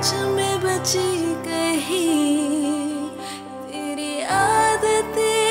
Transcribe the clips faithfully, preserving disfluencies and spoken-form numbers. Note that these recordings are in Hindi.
मुझ में बची कहीं तेरी आदतें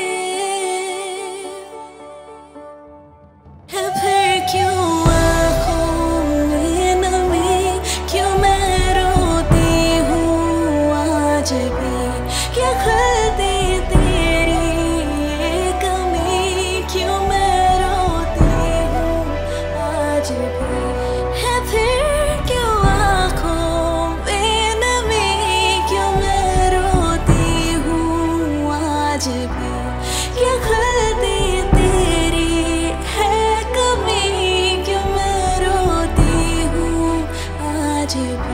है। फिर क्यों आँखों में नमी, क्यों मैं रोती हूँ आज भी, क्या खलती तेरी ये कमी, क्यों मैं रोती हूँ आज भी है। फिर क्यों आँखों में नमी, क्यों मैं रोती हूँ आज भी, क्या खलती तेरी है कमी, क्यों मैं रोती हूँ आज भी।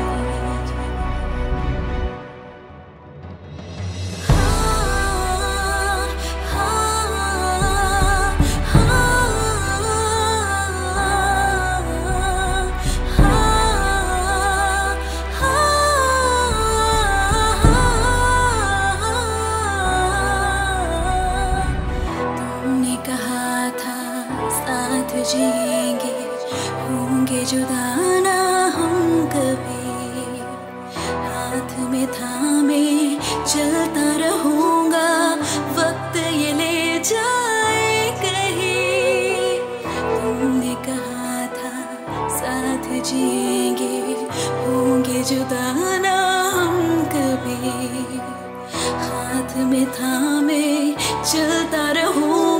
तुमने कहा था साथ जिएंगे, होंगे जुदा ना हम कभी, हाथ में थामे चलता रहूंगा, वक्त ये ले जाए कहीं। तुमने कहा था साथ जिएंगे, होंगे जुदा ना हम कभी, हाथ में थामे चलता रहूं